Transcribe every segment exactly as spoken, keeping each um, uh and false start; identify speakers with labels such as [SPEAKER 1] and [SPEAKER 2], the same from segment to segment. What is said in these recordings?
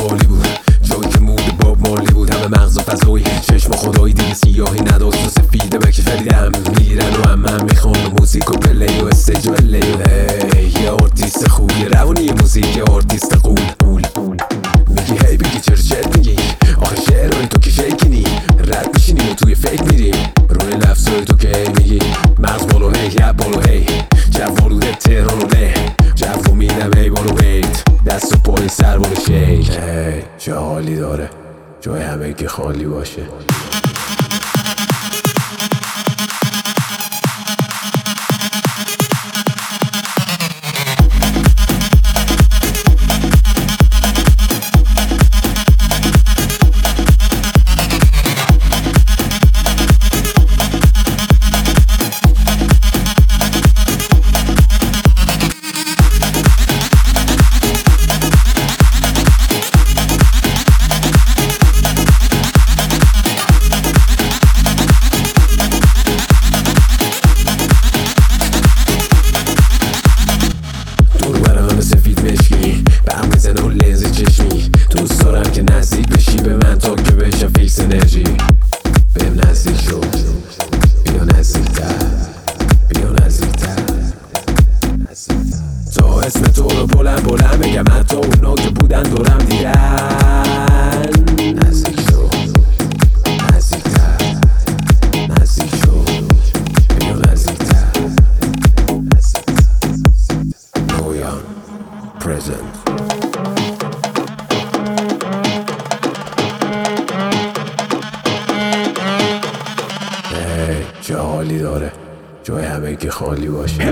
[SPEAKER 1] عالی بود، جایی که مود باب مالی بود، همه مغز و فضایی، چشم خدایی دیگه سیاهی نداشت و سفیده بکی فریدم میگیرن و هم هم میخوان و موزیک و پلی و استیج و الی و هی یه آرتیست خوبی روانی موزیک آرتیست قول قول میگی هی بگی چرا چرت میگی آخه شعرهای تو که شیکنی رد میشینی و توی فکر میریم روی لفظای تو که هی میگی مغز بالو هی یه بالو هی جوالوده تهران و له جو میدم هی بالو بیت دست و پای سر بالو شیک هی چه حالی داره جای همه که خالی باشه. دوست دارم که نزدیک بشی به من تا که بشم فیکس انرژی بهم نزدیک شو بیا نزدیکتر بیا نزدیکتر تا اسم تو رو بلند بلند بگم حتی اونا که بودن دورم دیدن نزدیک شو نزدیکتر نزدیک شو بیا نزدیکتر نویان present چه حالی داره جای همه که خالی باشه.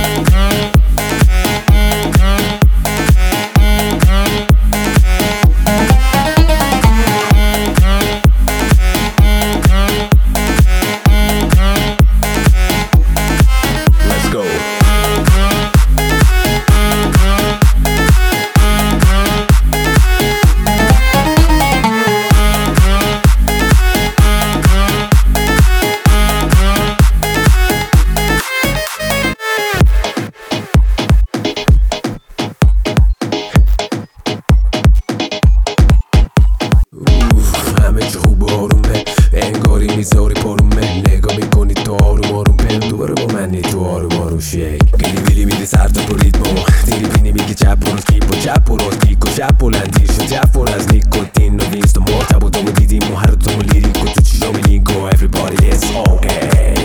[SPEAKER 1] انگاری میذاری پارومه نگاه میکنی تو آروم آروم پم دوباره با منی تو آروم آروم شیک گلی بیلی میدی سر تا تو ریتمو دیری بینی میگی چپ و راست کیپ و چپ و راست کیک و شپ بلندیر شد جف و از نیکوتین و وینست و مرتب و دومو دیدیم و هر دومو لیریک و تو چیزا میلینک و everybody is okay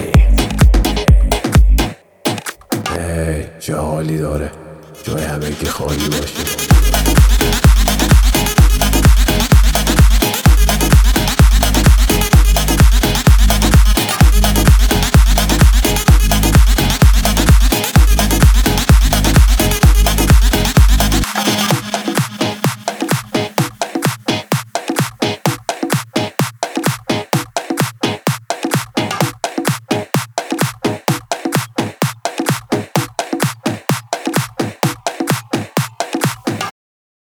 [SPEAKER 1] هی چه حالی داره جای همه که خالی باشه.